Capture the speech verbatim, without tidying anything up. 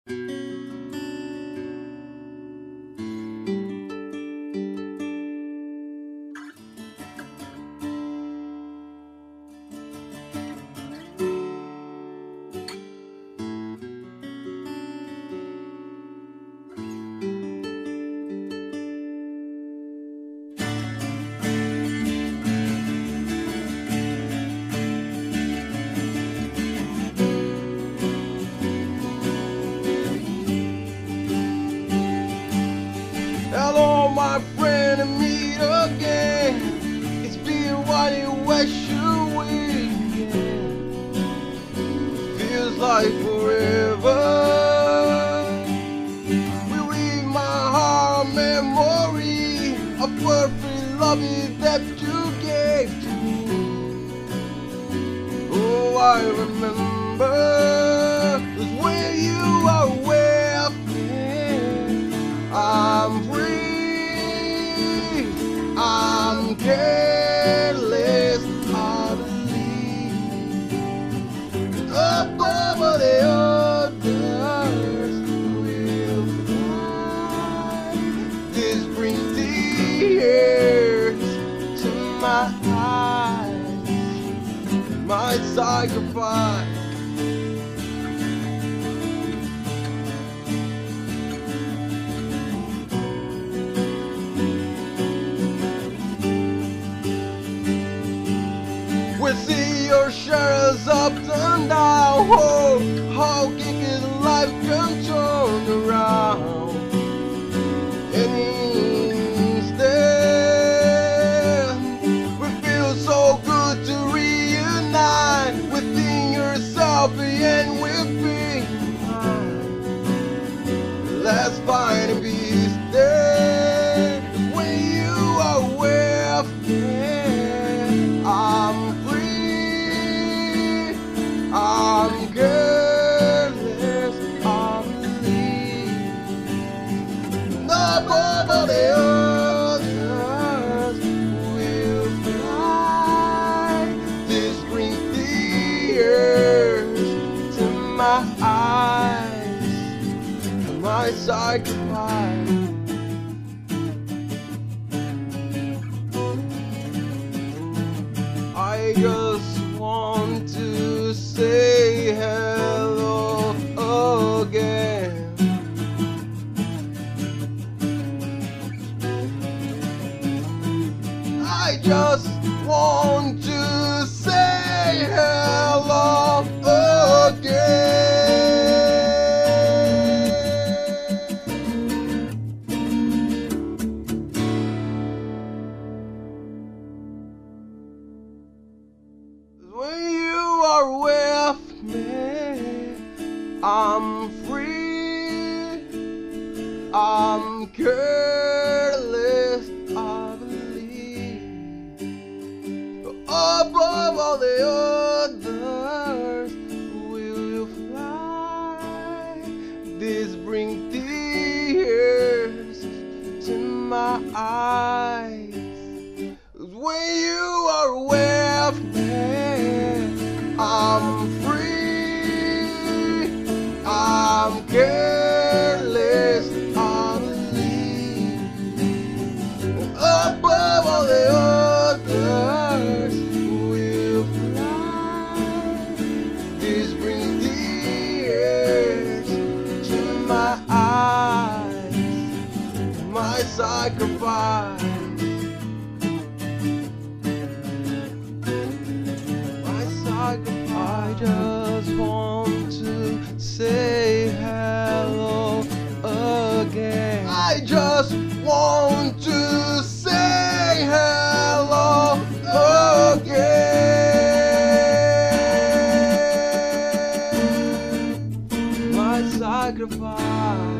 Hello, my friend, and meet again. It's been a while, you wish you weekend. Feels like forever. We read my heart, a memory of perfect love that you gave to me. Oh, I remember was when you are with me. I'm free. I'm careless, I believe. Above all the others will fly. This brings tears to my eyes, my sacrifice. We see your shadows up and down. Oh, how quickly life can turn around. And instead, we feel so good to reunite within yourself and within mine. Let's find a peace there when you are with me. I'm I'm careless, I believe. Above all the others will fly. This brings tears to my eyes, my sacrifice. I just want to say hello again. I just want to say hello again. When you are with me, I'm free, I'm careless, I believe. Above all the others will fly. This brings tears to my eyes. When you are with me, I'm free, I'm careless, I believe. Above all the others will fly. This brings tears to my eyes, my sacrifice. I just want to say hello again. I just want to say hello again. My sacrifice.